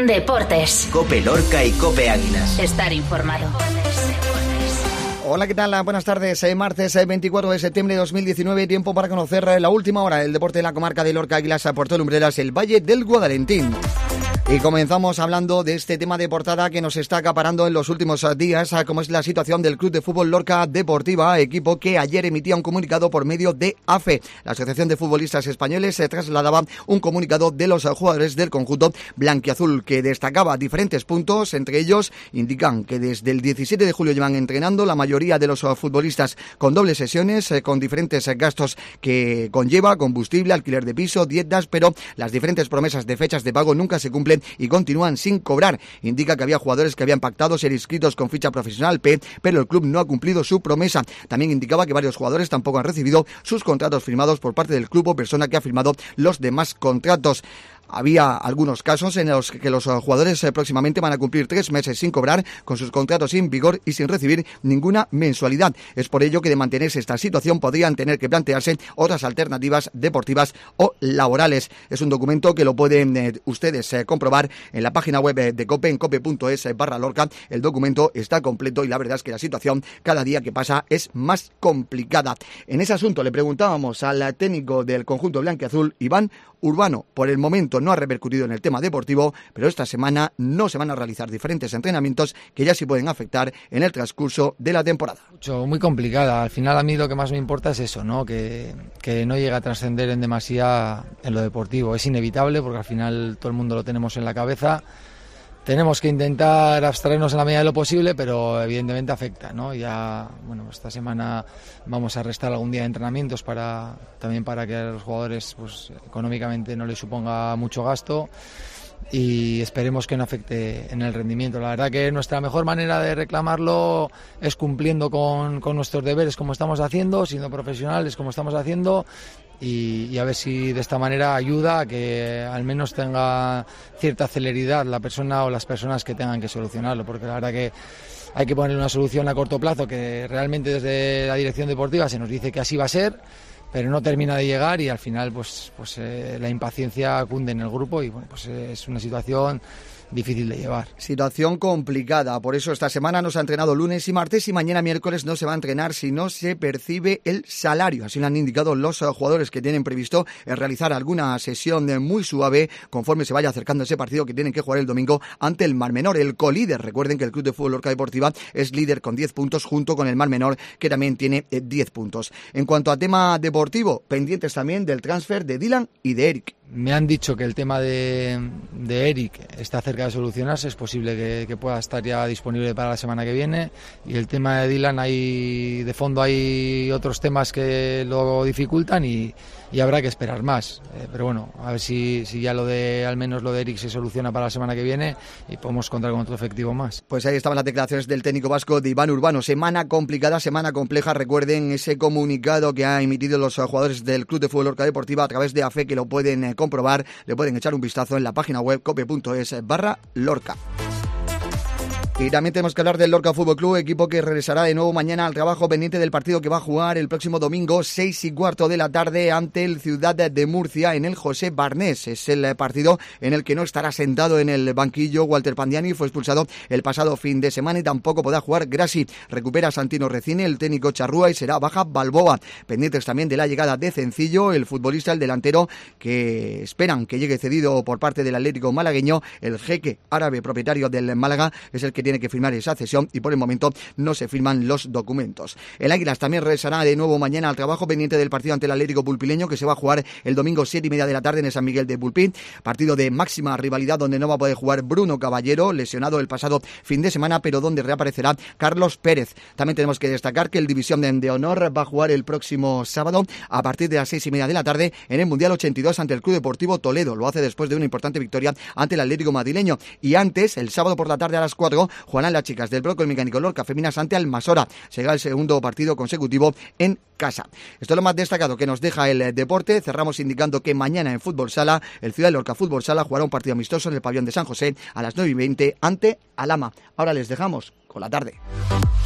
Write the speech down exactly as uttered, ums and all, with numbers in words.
Deportes. COPE Lorca y COPE Águilas. Estar informado. Hola, ¿qué tal? Buenas tardes. Eh, martes eh, veinticuatro de septiembre de dos mil diecinueve, tiempo para conocer eh, la última hora del deporte de la comarca de Lorca, Águilas, a Puerto Lumbreras, el Valle del Guadalentín. Y comenzamos hablando de este tema de portada que nos está acaparando en los últimos días, como es la situación del Club de Fútbol Lorca Deportiva, equipo que ayer emitía un comunicado por medio de A F E. La Asociación de Futbolistas Españoles se trasladaba un comunicado de los jugadores del conjunto blanquiazul que destacaba diferentes puntos. Entre ellos indican que desde el diecisiete de julio llevan entrenando la mayoría de los futbolistas con dobles sesiones, con diferentes gastos que conlleva, combustible, alquiler de piso, dietas, pero las diferentes promesas de fechas de pago nunca se cumplen y continúan sin cobrar. Indica que había jugadores que habían pactado ser inscritos con ficha profesional P, pero el club no ha cumplido su promesa. También indicaba que varios jugadores tampoco han recibido sus contratos firmados por parte del club o persona que ha firmado los demás contratos. Había algunos casos en los que los jugadores próximamente van a cumplir tres meses sin cobrar, con sus contratos sin vigor y sin recibir ninguna mensualidad. Es por ello que de mantenerse esta situación podrían tener que plantearse otras alternativas deportivas o laborales. Es un documento que lo pueden eh, ustedes eh, comprobar en la página web de COPE, en cope.es barra Lorca. El documento está completo y la verdad es que la situación cada día que pasa es más complicada. En ese asunto le preguntábamos al técnico del conjunto blanquiazul, Iván Urbano. Por el momento no ha repercutido en el tema deportivo, pero esta semana no se van a realizar diferentes entrenamientos que ya sí pueden afectar en el transcurso de la temporada. Mucho, muy complicada. Al final a mí lo que más me importa es eso, ¿no? Que, que no llegue a trascender en demasía en lo deportivo. Es inevitable porque al final todo el mundo lo tenemos en la cabeza. Tenemos que intentar abstraernos en la medida de lo posible, pero evidentemente afecta, ¿no? Ya, bueno, esta semana vamos a restar algún día de entrenamientos para también para que a los jugadores, pues, económicamente no les suponga mucho gasto y esperemos que no afecte en el rendimiento. La verdad que nuestra mejor manera de reclamarlo es cumpliendo con, con nuestros deberes como estamos haciendo, siendo profesionales como estamos haciendo. Y, y a ver si de esta manera ayuda a que al menos tenga cierta celeridad la persona o las personas que tengan que solucionarlo, porque la verdad que hay que poner una solución a corto plazo que realmente desde la dirección deportiva se nos dice que así va a ser, pero no termina de llegar y al final pues, pues eh, la impaciencia cunde en el grupo y bueno, pues eh, es una situación difícil de llevar. Situación complicada, por eso esta semana no se ha entrenado lunes y martes y mañana miércoles no se va a entrenar si no se percibe el salario. Así lo han indicado los jugadores que tienen previsto realizar alguna sesión muy suave conforme se vaya acercando ese partido que tienen que jugar el domingo ante el Mar Menor, el colíder. Recuerden que el Club de Fútbol Lorca Deportiva es líder con diez puntos junto con el Mar Menor que también tiene diez puntos. En cuanto a tema deportivo, pendientes también del transfer de Dylan y de Eric. Me han dicho que el tema de, de Eric está cerca de solucionarse, es posible que, que pueda estar ya disponible para la semana que viene y el tema de Dylan, hay de fondo hay otros temas que lo dificultan y, y habrá que esperar más, eh, pero bueno, a ver si, si ya lo de al menos lo de Eric se soluciona para la semana que viene y podemos contar con otro efectivo más. Pues ahí estaban las declaraciones del técnico vasco de Iván Urbano. Semana complicada, semana compleja. Recuerden ese comunicado que han emitido los jugadores del Club de Fútbol Lorca Deportiva a través de A F E, que lo pueden eh, comprobar, le pueden echar un vistazo en la página web cope.es barra Lorca. Y también tenemos que hablar del Lorca Fútbol Club, equipo que regresará de nuevo mañana al trabajo pendiente del partido que va a jugar el próximo domingo, seis y cuarto de la tarde, ante el Ciudad de Murcia en el José Barnés. Es el partido en el que no estará sentado en el banquillo Walter Pandiani, fue expulsado el pasado fin de semana y tampoco podrá jugar Grassi. Recupera a Santino Recine, el técnico Charrúa, y será baja Balboa. Pendientes también de la llegada de Cencillo, el futbolista, el delantero, que esperan que llegue cedido por parte del Atlético malagueño. El jeque árabe propietario del Málaga es el que tiene que firmar esa cesión y por el momento no se firman los documentos. El Águilas también regresará de nuevo mañana al trabajo pendiente del partido ante el Atlético Pulpileño, que se va a jugar el domingo siete y media de la tarde en el San Miguel de Pulpí. Partido de máxima rivalidad donde no va a poder jugar Bruno Caballero, lesionado el pasado fin de semana, pero donde reaparecerá Carlos Pérez. También tenemos que destacar que el División de, de Honor va a jugar el próximo sábado a partir de las seis y media de la tarde en el Mundial ochenta y dos ante el Club Deportivo Toledo. Lo hace después de una importante victoria ante el Atlético madrileño. Y antes, el sábado por la tarde a las cuatro, jugarán las chicas del bloque mecánico Lorca Feminas ante Almasora. Será el segundo partido consecutivo en casa. Esto es lo más destacado que nos deja el deporte. Cerramos indicando que mañana en Fútbol Sala, el Ciudad de Lorca Fútbol Sala jugará un partido amistoso en el pabellón de San José a las nueve y veinte ante Alama. Ahora les dejamos con la tarde.